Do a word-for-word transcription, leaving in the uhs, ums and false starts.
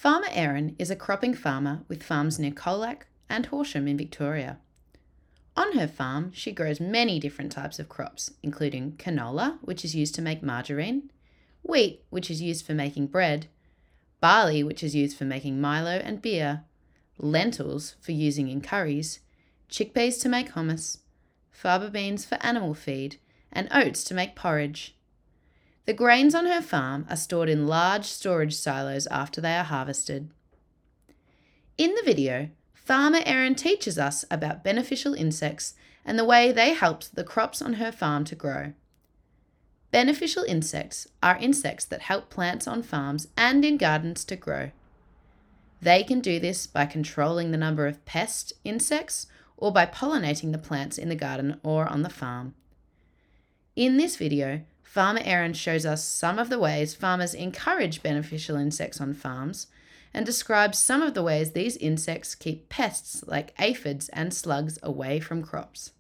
Farmer Erin is a cropping farmer with farms near Colac and Horsham in Victoria. On her farm, she grows many different types of crops, including canola, which is used to make margarine, wheat, which is used for making bread, barley, which is used for making Milo and beer, lentils for using in curries, chickpeas to make hummus, faba beans for animal feed, and oats to make porridge. The grains on her farm are stored in large storage silos after they are harvested. In the video, Farmer Erin teaches us about beneficial insects and the way they helped the crops on her farm to grow. Beneficial insects are insects that help plants on farms and in gardens to grow. They can do this by controlling the number of pest insects or by pollinating the plants in the garden or on the farm. In this video, Farmer Erin shows us some of the ways farmers encourage beneficial insects on farms and describes some of the ways these insects keep pests like aphids and slugs away from crops.